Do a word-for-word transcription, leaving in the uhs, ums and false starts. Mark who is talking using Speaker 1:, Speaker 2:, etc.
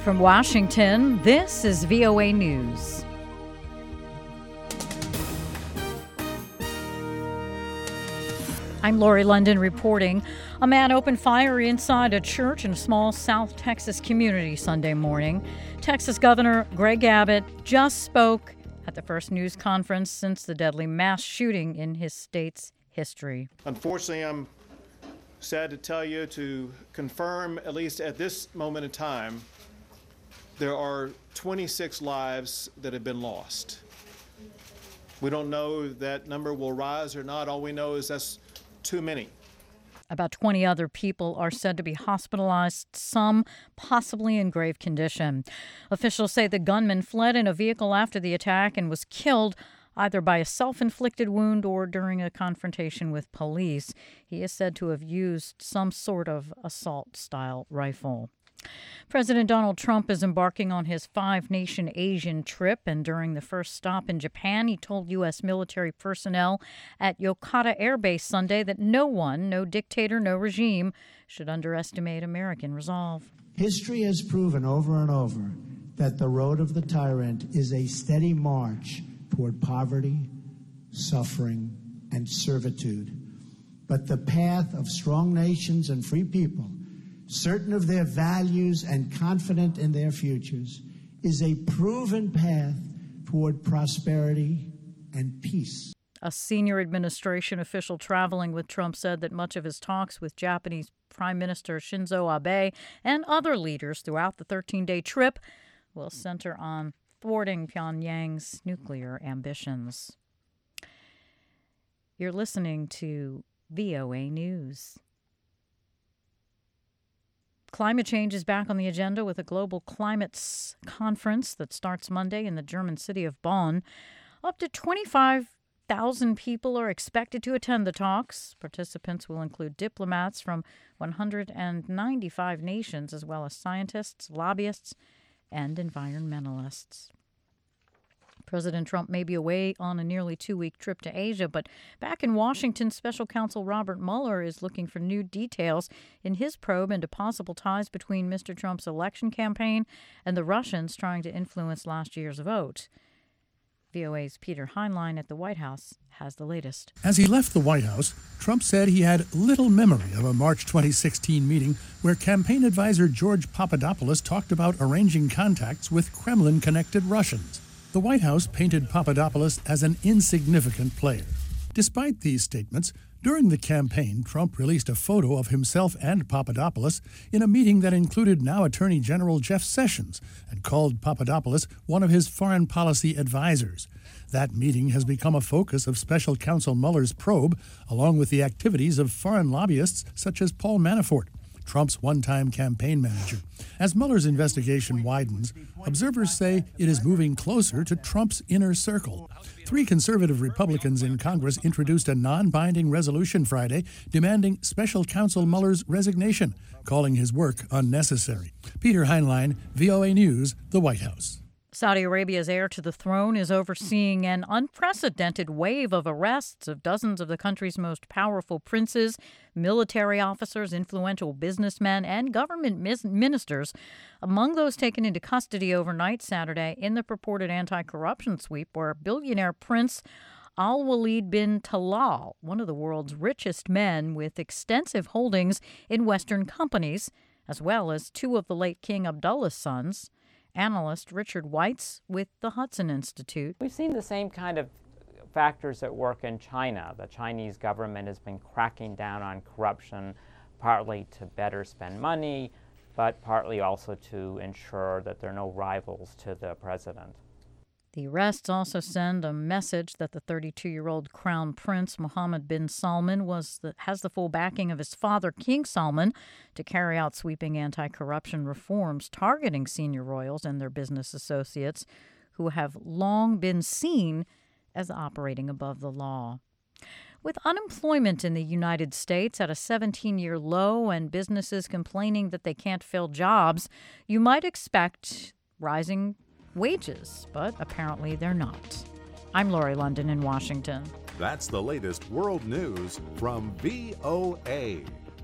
Speaker 1: From Washington, this is V O A News. I'm Lori London reporting. A man opened fire inside a church in a small South Texas community Sunday morning. Texas Governor Greg Abbott just spoke at the first news conference since the deadly mass shooting in his state's history.
Speaker 2: Unfortunately, I'm sad to tell you to confirm, at least at this moment in time, there are twenty-six lives that have been lost. We don't know if that number will rise or not. All we know is that's too many.
Speaker 1: About twenty other people are said to be hospitalized, some possibly in grave condition. Officials say the gunman fled in a vehicle after the attack and was killed either by a self-inflicted wound or during a confrontation with police. He is said to have used some sort of assault-style rifle. President Donald Trump is embarking on his five-nation Asian trip, and during the first stop in Japan, he told U S military personnel at Yokota Air Base Sunday that no one, no dictator, no regime, should underestimate American resolve.
Speaker 3: History has proven over and over that the road of the tyrant is a steady march toward poverty, suffering, and servitude. But the path of strong nations and free people, certain of their values and confident in their futures, is a proven path toward prosperity and peace.
Speaker 1: A senior administration official traveling with Trump said that much of his talks with Japanese Prime Minister Shinzo Abe and other leaders throughout the thirteen-day trip will center on thwarting Pyongyang's nuclear ambitions. You're listening to V O A News. Climate change is back on the agenda with a global climate conference that starts Monday in the German city of Bonn. Up to twenty-five thousand people are expected to attend the talks. Participants will include diplomats from one hundred ninety-five nations, as well as scientists, lobbyists, and environmentalists. President Trump may be away on a nearly two-week trip to Asia, but back in Washington, Special Counsel Robert Mueller is looking for new details in his probe into possible ties between Mister Trump's election campaign and the Russians trying to influence last year's vote. V O A's Peter Heinlein at the White House has the latest.
Speaker 4: As he left the White House, Trump said he had little memory of a March twenty sixteen meeting where campaign advisor George Papadopoulos talked about arranging contacts with Kremlin-connected Russians. The White House painted Papadopoulos as an insignificant player. Despite these statements, during the campaign, Trump released a photo of himself and Papadopoulos in a meeting that included now Attorney General Jeff Sessions and called Papadopoulos one of his foreign policy advisors. That meeting has become a focus of Special Counsel Mueller's probe, along with the activities of foreign lobbyists such as Paul Manafort, Trump's one-time campaign manager. As Mueller's investigation widens, observers say it is moving closer to Trump's inner circle. Three conservative Republicans in Congress introduced a non-binding resolution Friday demanding Special Counsel Mueller's resignation, calling his work unnecessary. Peter Heinlein, V O A News, the White House.
Speaker 1: Saudi Arabia's heir to the throne is overseeing an unprecedented wave of arrests of dozens of the country's most powerful princes, military officers, influential businessmen, and government mis- ministers. Among those taken into custody overnight Saturday in the purported anti-corruption sweep were billionaire Prince Al-Walid bin Talal, one of the world's richest men with extensive holdings in Western companies, as well as two of the late King Abdullah's sons. Analyst Richard Weitz with the Hudson Institute.
Speaker 5: We've seen the same kind of factors at work in China. The Chinese government has been cracking down on corruption, partly to better spend money, but partly also to ensure that there are no rivals to the president.
Speaker 1: The arrests also send a message that the thirty-two-year-old Crown Prince Mohammed bin Salman was the, has the full backing of his father, King Salman, to carry out sweeping anti-corruption reforms targeting senior royals and their business associates who have long been seen as operating above the law. With unemployment in the United States at a seventeen-year low and businesses complaining that they can't fill jobs, you might expect rising wages, but apparently they're not. I'm Lori London in Washington.
Speaker 6: That's the latest world news from V O A.